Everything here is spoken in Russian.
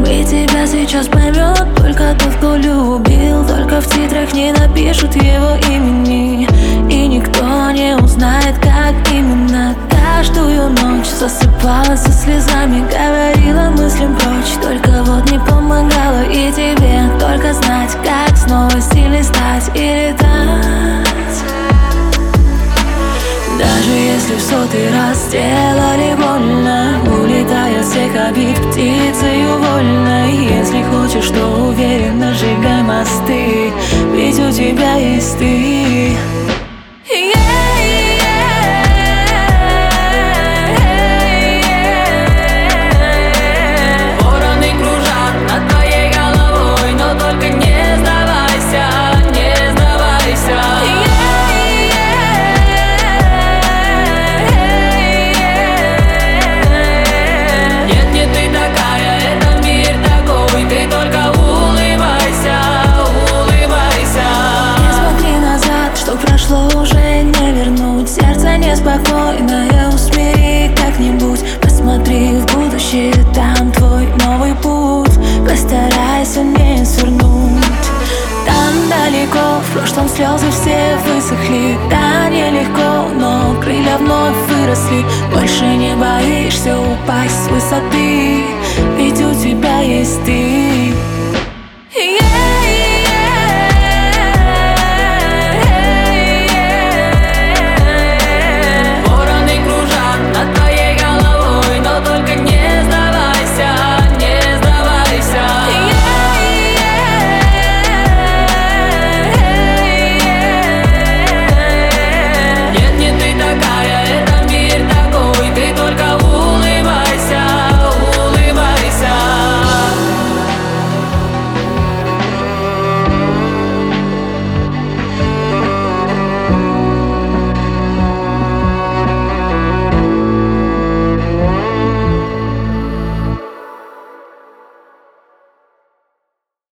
И тебя сейчас поймет только тот, кто любил. Только в титрах не напишут его имени, и никто не узнает, как именно. Каждую ночь засыпала со слезами, говорила мыслям прочь, только вот не помогала. И тебе только знать, как снова сильной стать и летать. Даже если в сотый раз сделали больно, улетай от всех обид птицею вольной. Если хочешь, то уверенно сжигай мосты, ведь у тебя есть ты. Прошло уже не вернуть, сердце неспокойное, усмири как-нибудь. Посмотри в будущее, там твой новый путь, постарайся не свернуть. Там далеко, в прошлом слезы все высохли. Да, нелегко, но крылья вновь выросли. Больше не боишься упасть с высоты, ведь у тебя есть ты.